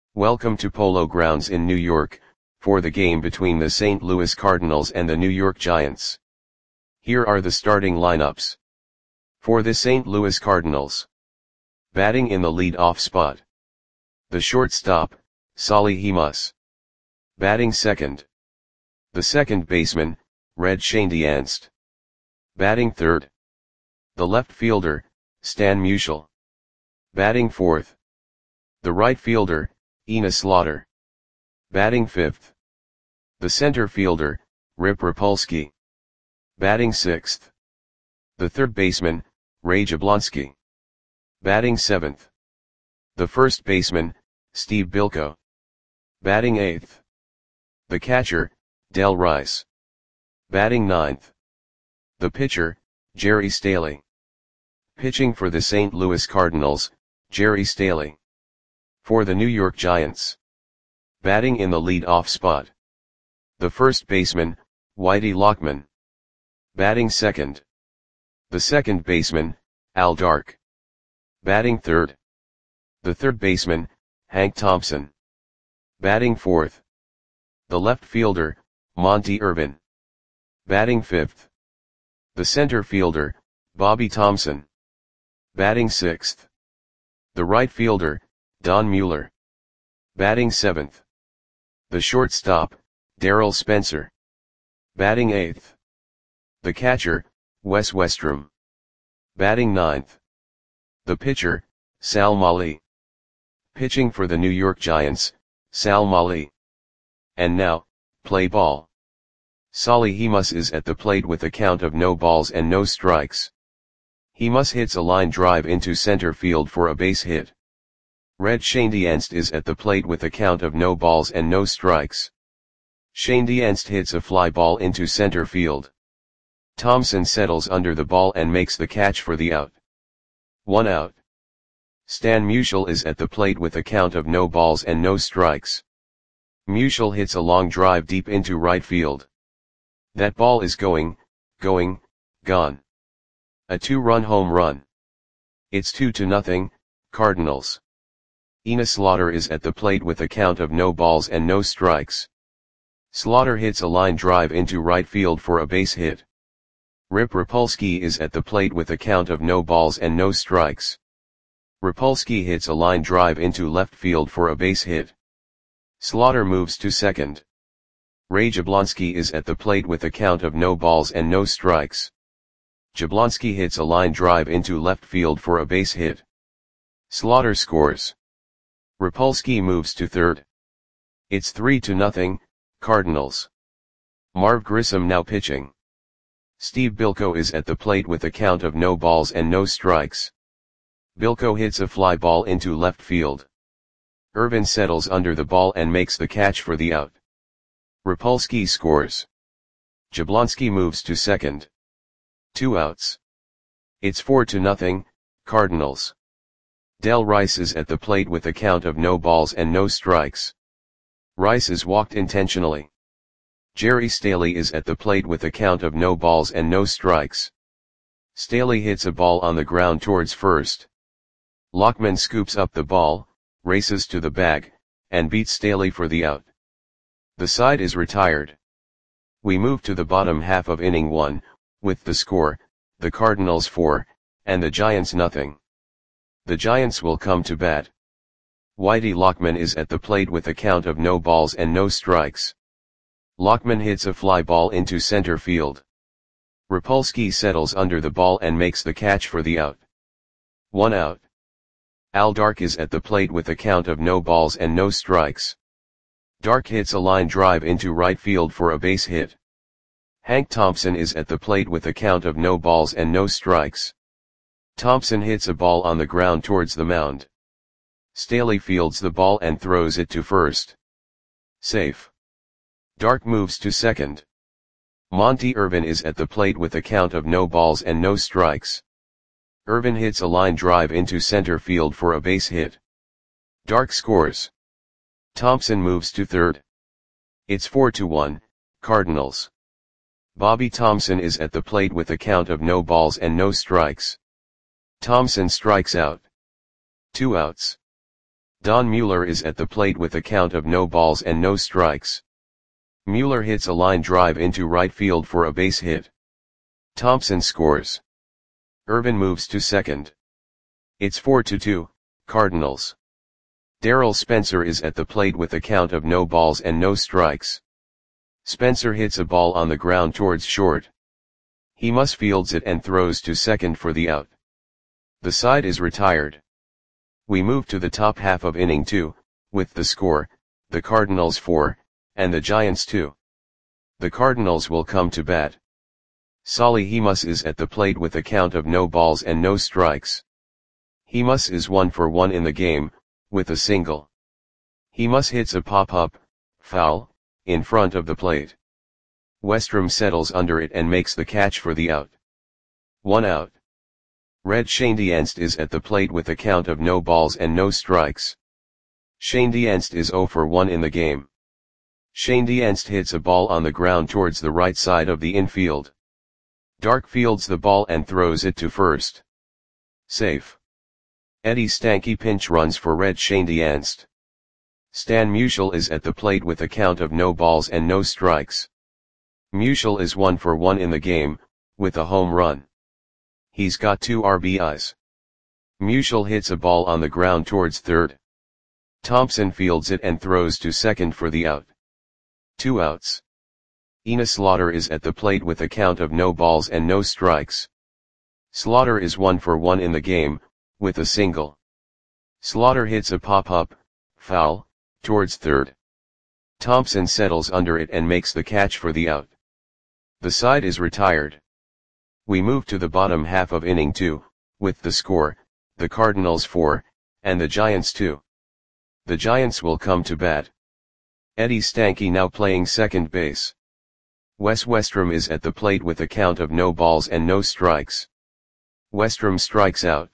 Welcome to Polo Grounds in New York, for the game between the St. Louis Cardinals and the New York Giants. Here are the starting lineups. For the St. Louis Cardinals. Batting in the lead-off spot. The shortstop, Solly Hemus. Batting second. The second baseman, Red Schoendienst. Batting third. The left fielder, Stan Musial. Batting fourth. The right fielder, Enos Slaughter. Batting fifth. The center fielder, Rip Rapolsky. Batting sixth. The third baseman, Ray Jablonski. Batting seventh. The first baseman, Steve Bilko. Batting eighth. The catcher, Del Rice. Batting ninth. The pitcher, Jerry Staley. Pitching for the St. Louis Cardinals, Jerry Staley. For the New York Giants. Batting in the lead-off spot. The first baseman, Whitey Lockman. Batting second. The second baseman, Al Dark. Batting third. The third baseman, Hank Thompson. Batting fourth. The left fielder, Monty Irvin. Batting fifth. The center fielder, Bobby Thompson. Batting sixth. The right fielder, Don Mueller. Batting seventh. The shortstop, Darryl Spencer. Batting eighth. The catcher, Wes Westrom. Batting ninth. The pitcher, Sal Mali. Pitching for the New York Giants, Sal Mali. And now, play ball. Solly Hemus is at the plate with a count of no balls and no strikes. Hemus hits a line drive into center field for a base hit. Red Schoendienst is at the plate with a count of no balls and no strikes. Schoendienst hits a fly ball into center field. Thompson settles under the ball and makes the catch for the out. 1 out. Stan Musial is at the plate with a count of no balls and no strikes. Musial hits a long drive deep into right field. That ball is gone. A 2-run home run. It's 2-0, Cardinals. Enos Slaughter is at the plate with a count of no balls and no strikes. Slaughter hits a line drive into right field for a base hit. Rip Rapolsky is at the plate with a count of no balls and no strikes. Rapolsky hits a line drive into left field for a base hit. Slaughter moves to second. Ray Jablonski is at the plate with a count of no balls and no strikes. Jablonski hits a line drive into left field for a base hit. Slaughter scores. Rapolsky moves to third. It's 3-0, Cardinals. Marv Grissom now pitching. Steve Bilko is at the plate with a count of no balls and no strikes. Bilko hits a fly ball into left field. Irvin settles under the ball and makes the catch for the out. Rapolsky scores. Jablonski moves to second. 2 outs. It's 4-0, Cardinals. Del Rice is at the plate with a count of no balls and no strikes. Rice is walked intentionally. Jerry Staley is at the plate with a count of no balls and no strikes. Staley hits a ball on the ground towards first. Lockman scoops up the ball, races to the bag, and beats Staley for the out. The side is retired. We move to the bottom half of inning 1, with the score, the Cardinals 4, and the Giants nothing. The Giants will come to bat. Whitey Lockman is at the plate with a count of no balls and no strikes. Lockman hits a fly ball into center field. Rapolsky settles under the ball and makes the catch for the out. 1 out. Al Dark is at the plate with a count of no balls and no strikes. Dark hits a line drive into right field for a base hit. Hank Thompson is at the plate with a count of no balls and no strikes. Thompson hits a ball on the ground towards the mound. Staley fields the ball and throws it to first. Safe. Dark moves to second. Monty Irvin is at the plate with a count of no balls and no strikes. Irvin hits a line drive into center field for a base hit. Dark scores. Thompson moves to third. It's 4-1, Cardinals. Bobby Thompson is at the plate with a count of no balls and no strikes. Thompson strikes out. 2 outs. Don Mueller is at the plate with a count of no balls and no strikes. Mueller hits a line drive into right field for a base hit. Thompson scores. Irvin moves to second. It's 4-2, Cardinals. Darrell Spencer is at the plate with a count of no balls and no strikes. Spencer hits a ball on the ground towards short. He must fields it and throws to second for the out. The side is retired. We move to the top half of inning 2, with the score, the Cardinals 4, and the Giants 2. The Cardinals will come to bat. Solly Hemus is at the plate with a count of no balls and no strikes. Hemus is 1 for 1 in the game, with a single. Hemus hits a pop-up, foul, in front of the plate. Westrom settles under it and makes the catch for the out. 1 out. Red Schoendienst is at the plate with a count of no balls and no strikes. Schoendienst is 0 for 1 in the game. Schoendienst hits a ball on the ground towards the right side of the infield. Dark fields the ball and throws it to first. Safe. Eddie Stanky pinch runs for Red Schoendienst. Stan Musial is at the plate with a count of no balls and no strikes. Musial is 1 for 1 in the game, with a home run. He's got 2 RBIs. Musial hits a ball on the ground towards third. Thompson fields it and throws to second for the out. 2 outs. Enos Slaughter is at the plate with a count of no balls and no strikes. Slaughter is 1 for 1 in the game, with a single. Slaughter hits a pop-up, foul, towards third. Thompson settles under it and makes the catch for the out. The side is retired. We move to the bottom half of inning 2, with the score, the Cardinals 4, and the Giants 2. The Giants will come to bat. Eddie Stanky now playing second base. Wes Westrom is at the plate with a count of no balls and no strikes. Westrom strikes out.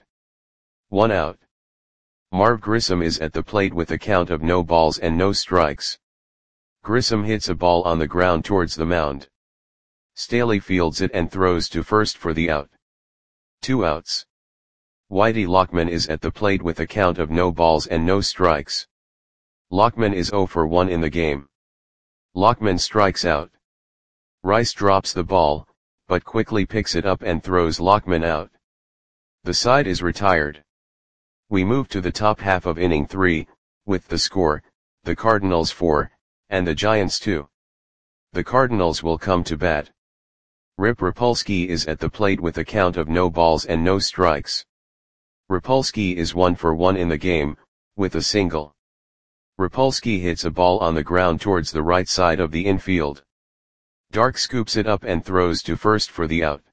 1 out. Marv Grissom is at the plate with a count of no balls and no strikes. Grissom hits a ball on the ground towards the mound. Staley fields it and throws to first for the out. 2 outs. Whitey Lockman is at the plate with a count of no balls and no strikes. Lockman is 0 for 1 in the game. Lockman strikes out. Rice drops the ball, but quickly picks it up and throws Lockman out. The side is retired. We move to the top half of inning 3, with the score, the Cardinals 4, and the Giants 2. The Cardinals will come to bat. Rip Rapolsky is at the plate with a count of no balls and no strikes. Rapolsky is 1 for 1 in the game, with a single. Rapolsky hits a ball on the ground towards the right side of the infield. Dark scoops it up and throws to first for the out.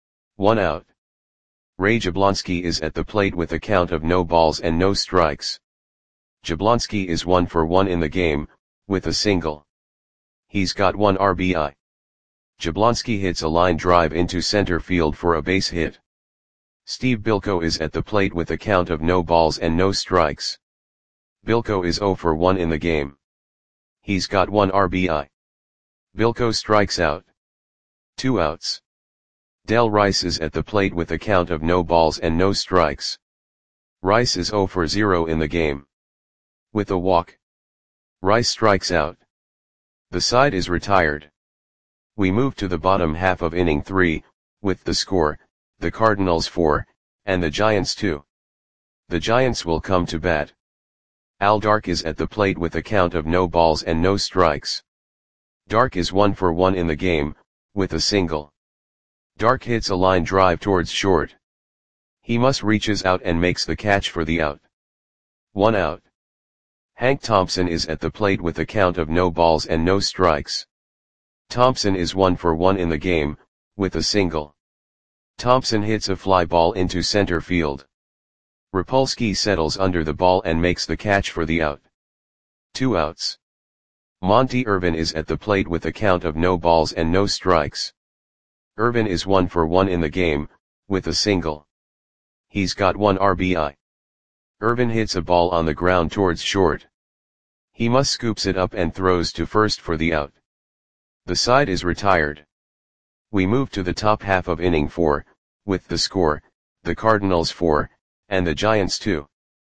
1 out. Ray Jablonski is at the plate with a count of no balls and no strikes. Jablonski is 1 for 1 in the game, with a single. He's got 1 RBI. Jablonski hits a line drive into center field for a base hit. Steve Bilko is at the plate with a count of no balls and no strikes. Bilko is 0 for 1 in the game. He's got 1 RBI. Bilko strikes out. 2 outs. Del Rice is at the plate with a count of no balls and no strikes. Rice is 0 for 0 in the game. With a walk. Rice strikes out. The side is retired. We move to the bottom half of inning 3, with the score, the Cardinals 4, and the Giants 2. The Giants will come to bat. Al Dark is at the plate with a count of no balls and no strikes. Dark is 1 for 1 in the game, with a single. Dark hits a line drive towards short. Hemus reaches out and makes the catch for the out. 1 out. Hank Thompson is at the plate with a count of no balls and no strikes. Thompson is 1 for 1 in the game, with a single. Thompson hits a fly ball into center field. Rapolsky settles under the ball and makes the catch for the out. 2 outs. Monty Irvin is at the plate with a count of no balls and no strikes. Irvin is 1 for 1 in the game, with a single. He's got 1 RBI. Irvin hits a ball on the ground towards short. Hemus scoops it up and throws to first for the out. The side is retired. We move to the top half of inning 4, with the score, the Cardinals 4, and the Giants 2.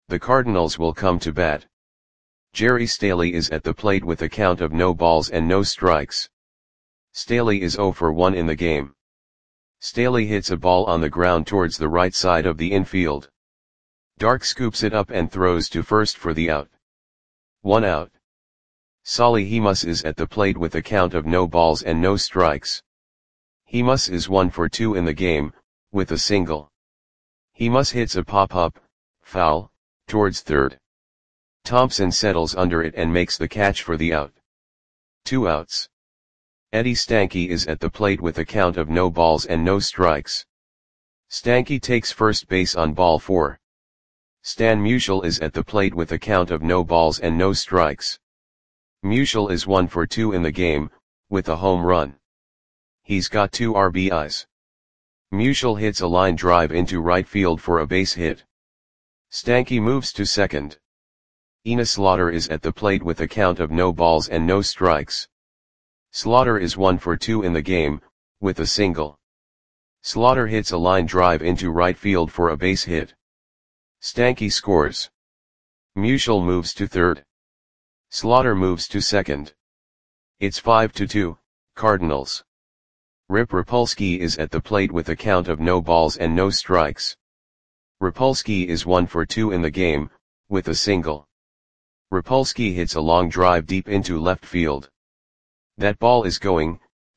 The Cardinals will come to bat. Jerry Staley is at the plate with a count of no balls and no strikes. Staley is 0 for 1 in the game. Staley hits a ball on the ground towards the right side of the infield. Dark scoops it up and throws to first for the out. 1 out. Solly Hemus is at the plate with a count of no balls and no strikes. Hemus is 1 for 2 in the game, with a single. Hemus hits a pop-up, foul, towards third. Thompson settles under it and makes the catch for the out. 2 outs. Eddie Stanky is at the plate with a count of no balls and no strikes. Stanky takes first base on ball 4. Stan Musial is at the plate with a count of no balls and no strikes. Musial is 1 for 2 in the game, with a home run. He's got 2 RBIs. Musial hits a line drive into right field for a base hit. Stanky moves to second. Enos Slaughter is at the plate with a count of no balls and no strikes. Slaughter is 1 for 2 in the game, with a single. Slaughter hits a line drive into right field for a base hit. Stanky scores. Musial moves to third. Slaughter moves to second. It's 5-2, Cardinals. Rip Rapolsky is at the plate with a count of no balls and no strikes. Rapolsky is 1 for 2 in the game, with a single. Rapolsky hits a long drive deep into left field. That ball is gone.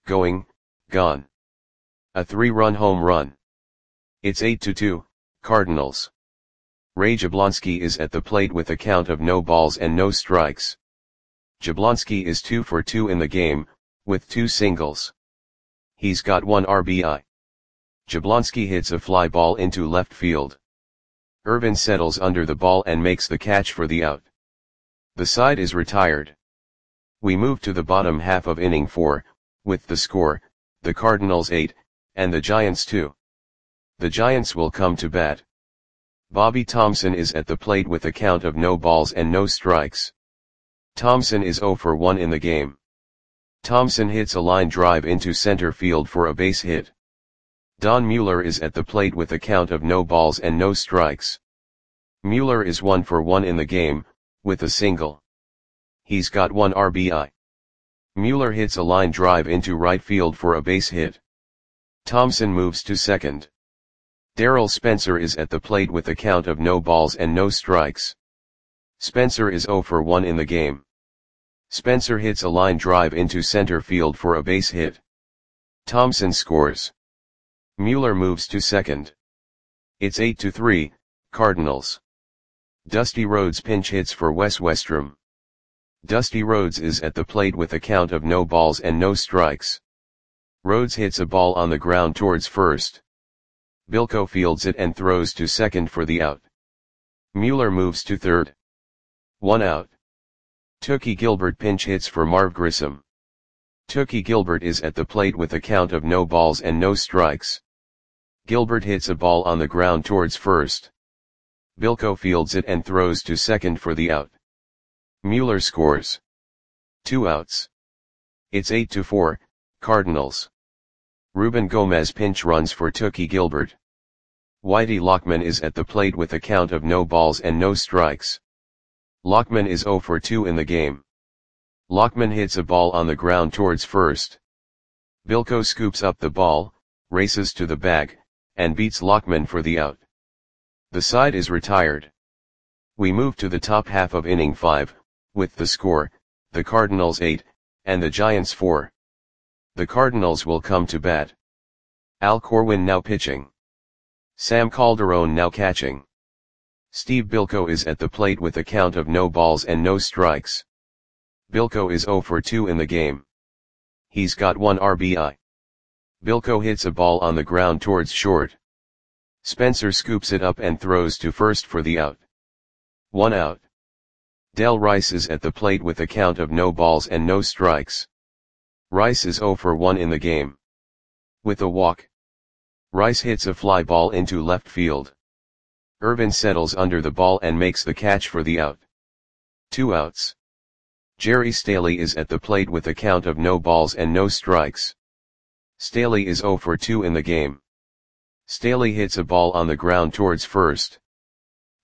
A 3-run home run. It's 8-2, Cardinals. Ray Jablonski is at the plate with a count of no balls and no strikes. Jablonski is 2 for 2 in the game, with 2 singles. He's got 1 RBI. Jablonski hits a fly ball into left field. Irvin settles under the ball and makes the catch for the out. The side is retired. We move to the bottom half of inning 4, with the score, the Cardinals 8, and the Giants 2. The Giants will come to bat. Bobby Thomson is at the plate with a count of no balls and no strikes. Thomson is 0 for 1 in the game. Thomson hits a line drive into center field for a base hit. Don Mueller is at the plate with a count of no balls and no strikes. Mueller is 1 for 1 in the game, with a single. He's got 1 RBI. Mueller hits a line drive into right field for a base hit. Thomson moves to second. Darrell Spencer is at the plate with a count of no balls and no strikes. Spencer is 0 for 1 in the game. Spencer hits a line drive into center field for a base hit. Thomson scores. Mueller moves to second. It's 8-3, Cardinals. Dusty Rhodes pinch hits for Wes Westrum. Dusty Rhodes is at the plate with a count of no balls and no strikes. Rhodes hits a ball on the ground towards first. Bilko fields it and throws to second for the out. Mueller moves to third. 1 out. Tookie Gilbert pinch hits for Marv Grissom. Tookie Gilbert is at the plate with a count of no balls and no strikes. Gilbert hits a ball on the ground towards first. Bilko fields it and throws to second for the out. Mueller scores. 2 outs. It's 8-4, Cardinals. Ruben Gomez pinch runs for Tookie Gilbert. Whitey Lockman is at the plate with a count of no balls and no strikes. Lockman is 0 for 2 in the game. Lockman hits a ball on the ground towards first. Bilko scoops up the ball, races to the bag, and beats Lockman for the out. The side is retired. We move to the top half of inning 5, with the score, the Cardinals 8, and the Giants 4. The Cardinals will come to bat. Al Corwin now pitching. Sam Calderon now catching. Steve Bilko is at the plate with a count of no balls and no strikes. Bilko is 0 for 2 in the game. He's got 1 RBI. Bilko hits a ball on the ground towards short. Spencer scoops it up and throws to first for the out. 1 out. Del Rice is at the plate with a count of no balls and no strikes. Rice is 0 for 1 in the game. With a walk. Rice hits a fly ball into left field. Irvin settles under the ball and makes the catch for the out. 2 outs. Jerry Staley is at the plate with a count of no balls and no strikes. Staley is 0 for 2 in the game. Staley hits a ball on the ground towards first.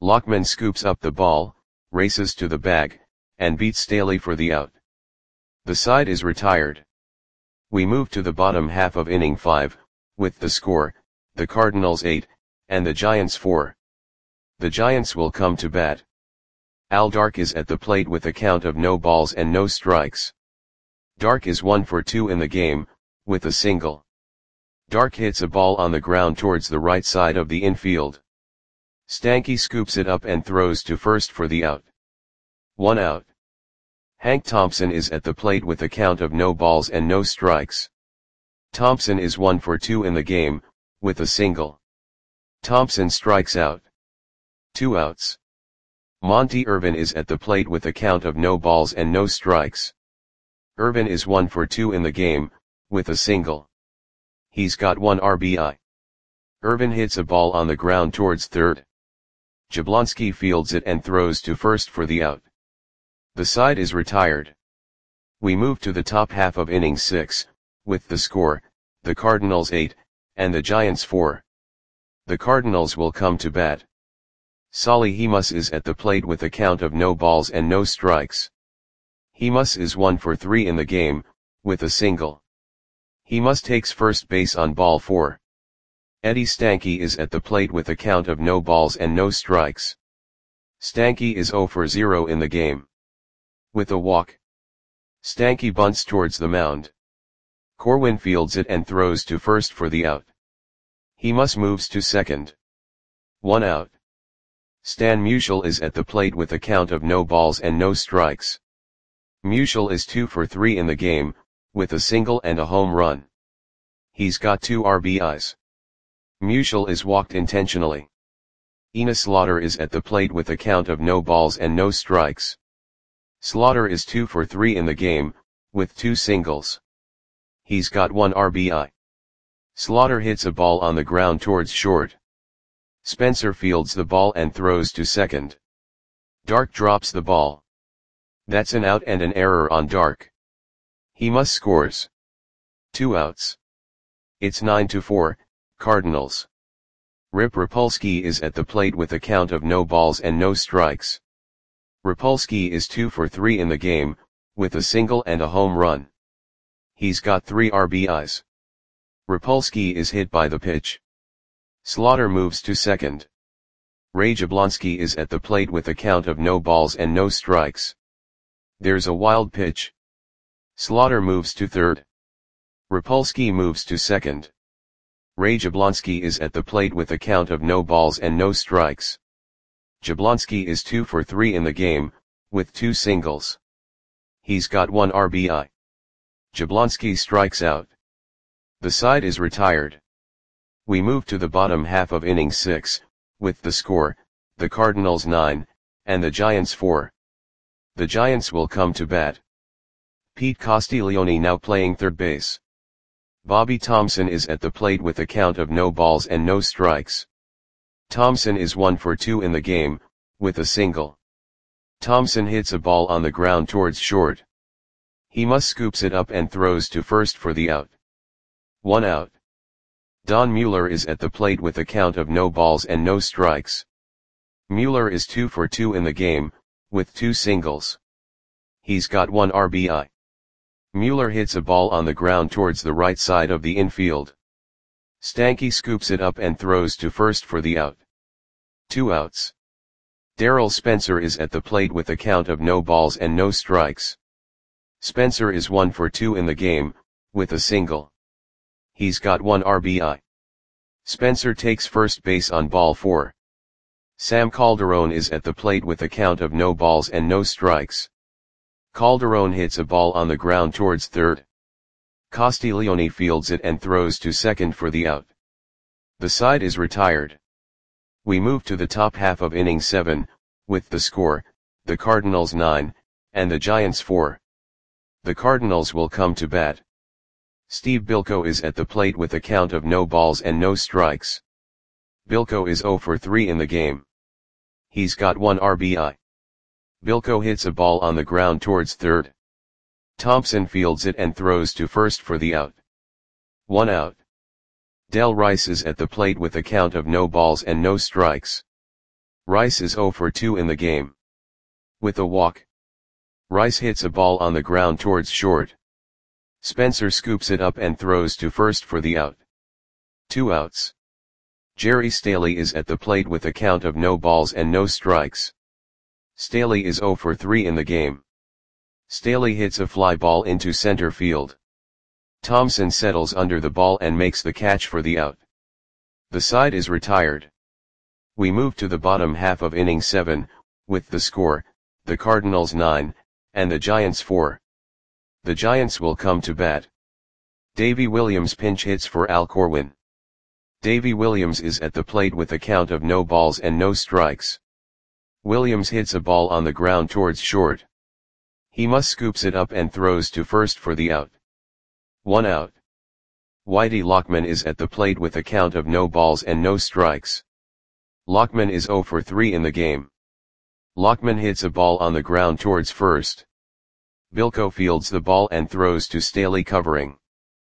Lockman scoops up the ball, races to the bag, and beats Staley for the out. The side is retired. We move to the bottom half of inning 5, with the score, the Cardinals 8, and the Giants 4. The Giants will come to bat. Al Dark is at the plate with a count of no balls and no strikes. Dark is 1 for 2 in the game, with a single. Dark hits a ball on the ground towards the right side of the infield. Stanky scoops it up and throws to first for the out. 1 out. Hank Thompson is at the plate with a count of no balls and no strikes. Thompson is 1 for 2 in the game, with a single. Thompson strikes out. 2 outs. Monty Irvin is at the plate with a count of no balls and no strikes. Irvin is 1 for 2 in the game, with a single. He's got 1 RBI. Irvin hits a ball on the ground towards third. Jablonski fields it and throws to first for the out. The side is retired. We move to the top half of inning 6, with the score, the Cardinals 8, and the Giants 4. The Cardinals will come to bat. Solly Hemus is at the plate with a count of no balls and no strikes. Hemus is 1 for 3 in the game, with a single. Hemus takes first base on ball 4. Eddie Stanky is at the plate with a count of no balls and no strikes. Stanky is 0 for 0 in the game. With a walk. Stanky bunts towards the mound. Corwin fields it and throws to first for the out. Hemus moves to second. 1 out. Stan Musial is at the plate with a count of no balls and no strikes. Musial is 2 for 3 in the game, with a single and a home run. He's got 2 RBIs. Musial is walked intentionally. Enos Slaughter is at the plate with a count of no balls and no strikes. Slaughter is 2 for 3 in the game, with 2 singles. He's got 1 RBI. Slaughter hits a ball on the ground towards short. Spencer fields the ball and throws to second. Dark drops the ball. That's an out and an error on Dark. Hemus scores. 2 outs. It's 9-4, Cardinals. Rip Rapolsky is at the plate with a count of no balls and no strikes. Rapolsky is 2 for 3 in the game, with a single and a home run. He's got 3 RBIs. Rapolsky is hit by the pitch. Slaughter moves to second. Ray Jablonski is at the plate with a count of no balls and no strikes. There's a wild pitch. Slaughter moves to third. Rapolsky moves to second. Ray Jablonski is at the plate with a count of no balls and no strikes. Jablonski is 2 for 3 in the game, with 2 singles. He's got 1 RBI. Jablonski strikes out. The side is retired. We move to the bottom half of inning 6, with the score, the Cardinals 9, and the Giants 4. The Giants will come to bat. Pete Castiglione now playing third base. Bobby Thompson is at the plate with a count of no balls and no strikes. Thompson is 1 for 2 in the game, with a single. Thompson hits a ball on the ground towards short. Hemus scoops it up and throws to first for the out. 1 out. Don Mueller is at the plate with a count of no balls and no strikes. Mueller is 2 for 2 in the game, with 2 singles. He's got 1 RBI. Mueller hits a ball on the ground towards the right side of the infield. Stanky scoops it up and throws to first for the out. 2 outs. Darryl Spencer is at the plate with a count of no balls and no strikes. Spencer is 1 for 2 in the game, with a single. He's got 1 RBI. Spencer takes first base on ball 4. Sam Calderon is at the plate with a count of no balls and no strikes. Calderon hits a ball on the ground towards third. Castiglione fields it and throws to second for the out. The side is retired. We move to the top half of inning 7, with the score, the Cardinals 9, and the Giants 4. The Cardinals will come to bat. Steve Bilko is at the plate with a count of no balls and no strikes. Bilko is 0 for 3 in the game. He's got 1 RBI. Bilko hits a ball on the ground towards third. Thompson fields it and throws to first for the out. 1 out. Del Rice is at the plate with a count of no balls and no strikes. Rice is 0 for 2 in the game. With a walk, Rice hits a ball on the ground towards short. Spencer scoops it up and throws to first for the out. 2 outs. Jerry Staley is at the plate with a count of no balls and no strikes. Staley is 0 for 3 in the game. Staley hits a fly ball into center field. Thompson settles under the ball and makes the catch for the out. The side is retired. We move to the bottom half of inning 7, with the score, the Cardinals 9, and the Giants 4. The Giants will come to bat. Davy Williams pinch hits for Al Corwin. Davy Williams is at the plate with a count of no balls and no strikes. Williams hits a ball on the ground towards short. He must scoops it up and throws to first for the out. 1 out. Whitey Lockman is at the plate with a count of no balls and no strikes. Lockman is 0 for 3 in the game. Lockman hits a ball on the ground towards first. Bilko fields the ball and throws to Staley covering.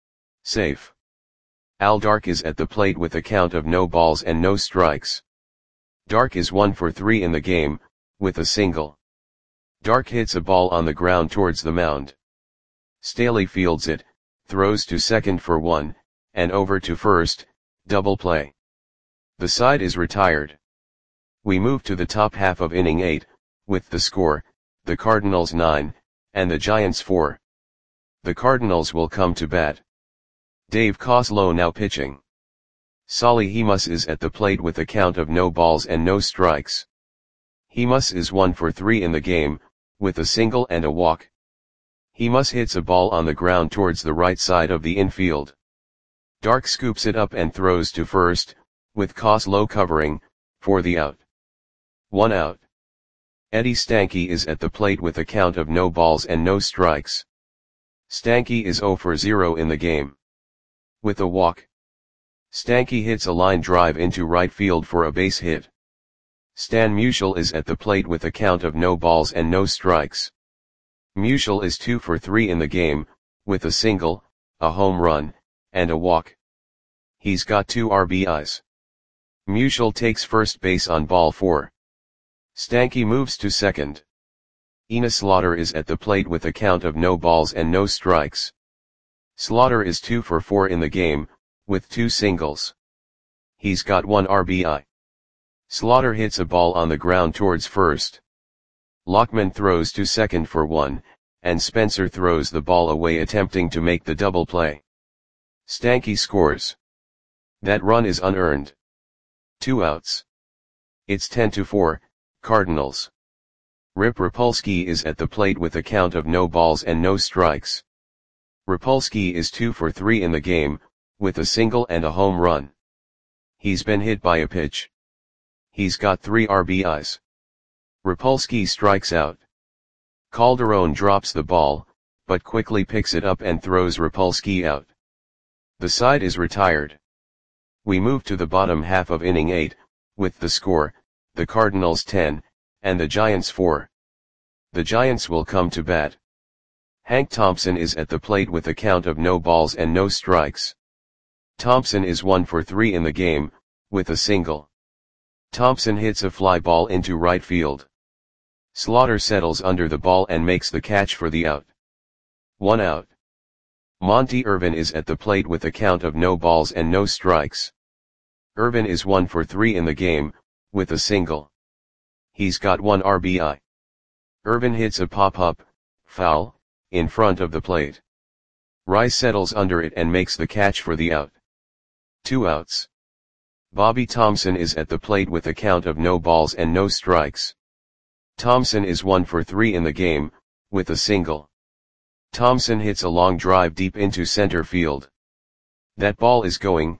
Safe. Al Dark is at the plate with a count of no balls and no strikes. Dark is 1 for 3 in the game, with a single. Dark hits a ball on the ground towards the mound. Staley fields it, throws to second for 1, and over to first, double play. The side is retired. We move to the top half of inning 8, with the score, the Cardinals 9, and the Giants 4. The Cardinals will come to bat. Dave Coslow now pitching. Solly Hemus is at the plate with a count of no balls and no strikes. Hemus is 1 for 3 in the game, with a single and a walk. Hemus hits a ball on the ground towards the right side of the infield. Dark scoops it up and throws to first, with Coslow covering, for the out. 1 out. Eddie Stanky is at the plate with a count of no balls and no strikes. Stanky is 0 for 0 in the game. With a walk, Stanky hits a line drive into right field for a base hit. Stan Musial is at the plate with a count of no balls and no strikes. Musial is 2 for 3 in the game, with a single, a home run, and a walk. He's got 2 RBIs. Musial takes first base on ball 4. Stanky moves to second. Enos Slaughter is at the plate with a count of no balls and no strikes. Slaughter is 2 for 4 in the game, with 2 singles. He's got 1 RBI. Slaughter hits a ball on the ground towards first. Lockman throws to second for 1, and Spencer throws the ball away attempting to make the double play. Stanky scores. That run is unearned. 2 outs. It's 10-4, Cardinals. Rip Rapolsky is at the plate with a count of no balls and no strikes. Rapolsky is 2 for 3 in the game, with a single and a home run. He's been hit by a pitch. He's got 3 RBIs. Rapolsky strikes out. Calderon drops the ball, but quickly picks it up and throws Rapolsky out. The side is retired. We move to the bottom half of inning 8, with the score, the Cardinals 10, and the Giants 4. The Giants will come to bat. Hank Thompson is at the plate with a count of no balls and no strikes. Thompson is 1 for 3 in the game, with a single. Thompson hits a fly ball into right field. Slaughter settles under the ball and makes the catch for the out. 1 out. Monty Irvin is at the plate with a count of no balls and no strikes. Irvin is 1 for 3 in the game, with a single. He's got 1 RBI. Irvin hits a pop-up, foul, in front of the plate. Rice settles under it and makes the catch for the out. 2 outs. Bobby Thompson is at the plate with a count of no balls and no strikes. Thompson is 1 for 3 in the game, with a single. Thompson hits a long drive deep into center field. That ball is gone.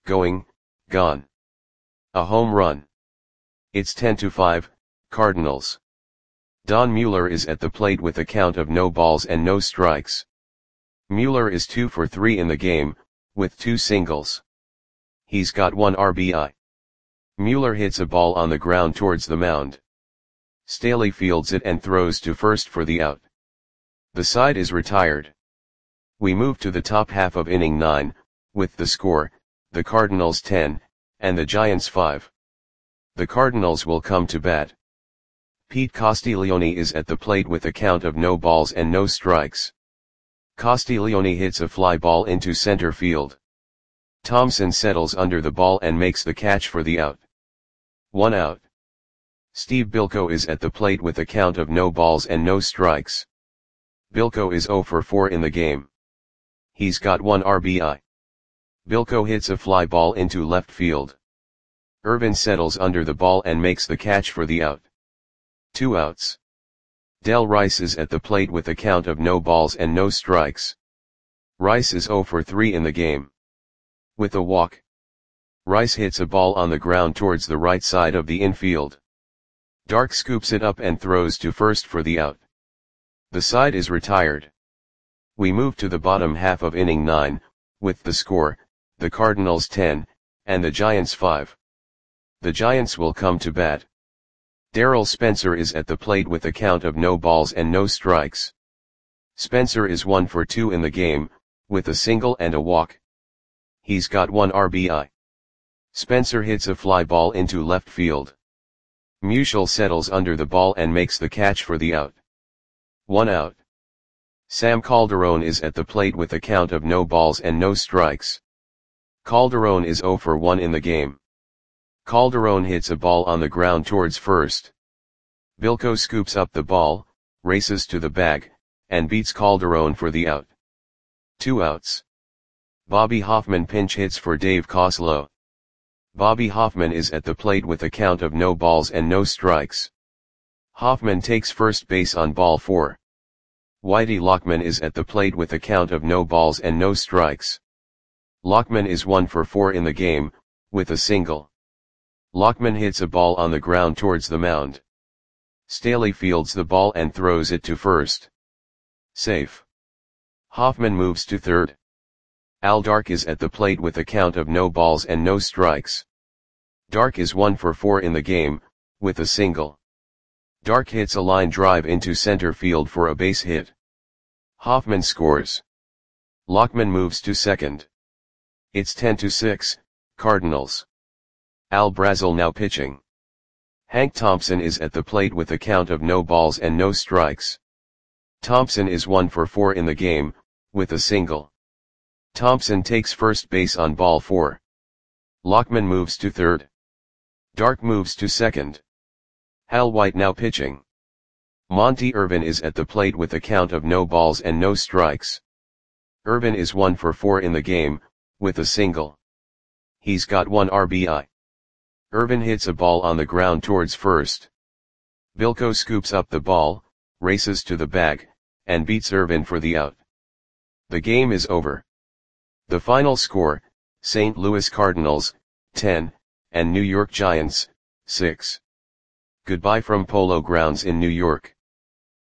A home run. It's 10-5, Cardinals. Don Mueller is at the plate with a count of no balls and no strikes. Mueller is 2 for 3 in the game, with 2 singles. He's got 1 RBI. Mueller hits a ball on the ground towards the mound. Staley fields it and throws to first for the out. The side is retired. We move to the top half of inning 9, with the score, the Cardinals 10, and the Giants 5. The Cardinals will come to bat. Pete Castiglione is at the plate with a count of no balls and no strikes. Castiglione hits a fly ball into center field. Thompson settles under the ball and makes the catch for the out. 1 out. Steve Bilko is at the plate with a count of no balls and no strikes. Bilko is 0 for 4 in the game. He's got 1 RBI. Bilko hits a fly ball into left field. Irvin settles under the ball and makes the catch for the out. 2 outs. Del Rice is at the plate with a count of no balls and no strikes. Rice is 0 for 3 in the game. With a walk, Rice hits a ball on the ground towards the right side of the infield. Dark scoops it up and throws to first for the out. The side is retired. We move to the bottom half of inning 9, with the score, the Cardinals 10, and the Giants 5. The Giants will come to bat. Darryl Spencer is at the plate with a count of no balls and no strikes. Spencer is 1 for 2 in the game, with a single and a walk. He's got 1 RBI. Spencer hits a fly ball into left field. Musial settles under the ball and makes the catch for the out. 1 out. Sam Calderon is at the plate with a count of no balls and no strikes. Calderon is 0 for 1 in the game. Calderon hits a ball on the ground towards first. Bilko scoops up the ball, races to the bag, and beats Calderon for the out. 2 outs. Bobby Hoffman pinch hits for Dave Coslow. Bobby Hoffman is at the plate with a count of no balls and no strikes. Hoffman takes first base on ball 4. Whitey Lockman is at the plate with a count of no balls and no strikes. Lockman is 1 for 4 in the game, with a single. Lockman hits a ball on the ground towards the mound. Staley fields the ball and throws it to first. Safe. Hoffman moves to third. Al Dark is at the plate with a count of no balls and no strikes. Dark is 1 for 4 in the game, with a single. Dark hits a line drive into center field for a base hit. Hoffman scores. Lockman moves to second. It's 10-6, Cardinals. Al Brazel now pitching. Hank Thompson is at the plate with a count of no balls and no strikes. Thompson is 1 for 4 in the game, with a single. Thompson takes first base on ball 4. Lockman moves to third. Dark moves to second. Hal White now pitching. Monty Irvin is at the plate with a count of no balls and no strikes. Irvin is 1 for 4 in the game, with a single. He's got 1 RBI. Irvin hits a ball on the ground towards first. Bilko scoops up the ball, races to the bag, and beats Irvin for the out. The game is over. The final score, St. Louis Cardinals, 10, and New York Giants, 6. Goodbye from Polo Grounds in New York.